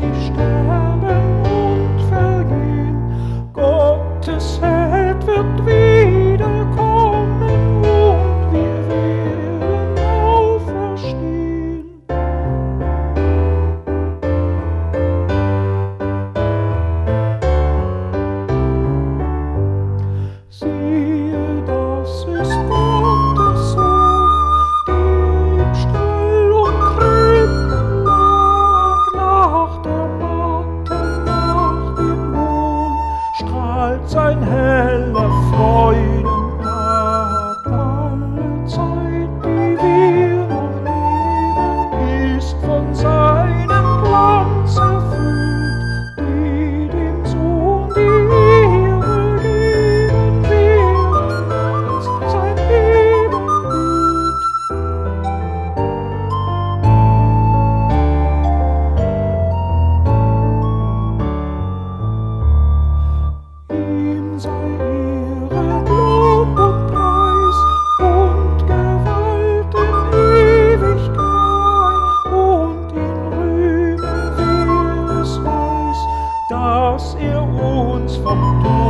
sie sterben und vergehen. Gottes Held wird wiederkommen und wir werden auferstehen. Siehe, das ist Gottes Sohn, der im Stall und Krippen lag. Nach der Matte, nach dem Mond, strahlt sein heller Freudentag. Alle Zeit, die wir noch leben, ist von seinem Glanz erfüllt, die dem Sohn die Ehre geben, werden als sein Ebenbild. Ihm sei Ehre, Lob und Preis und Gewalt in Ewigkeit, und in Rühmen, wer es weiß, dass er uns vom Tod